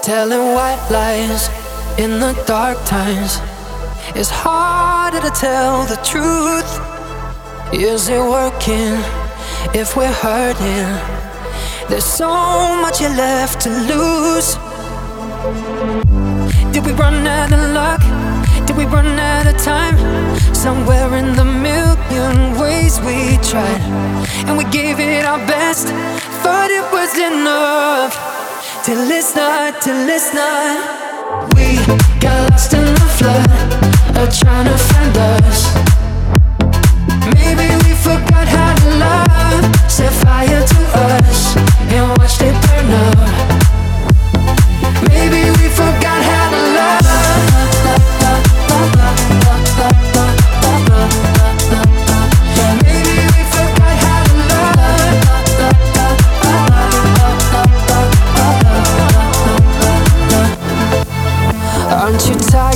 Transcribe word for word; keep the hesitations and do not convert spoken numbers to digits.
Telling white lies in the dark times. It's harder to tell the truth. Is it working if we're hurting? There's so much you left to lose. Did we run out of luck? Did we run out of time? Somewhere in the million ways we tried, and we gave it our best, thought it was enough. Till it's not, till it's not. We got lost in the flood of trying to find us. Maybe we forgot how to love. Set fire to us and watched it burn up. Maybe we forgot how to love. Maybe we forgot how to love. Aren't you tired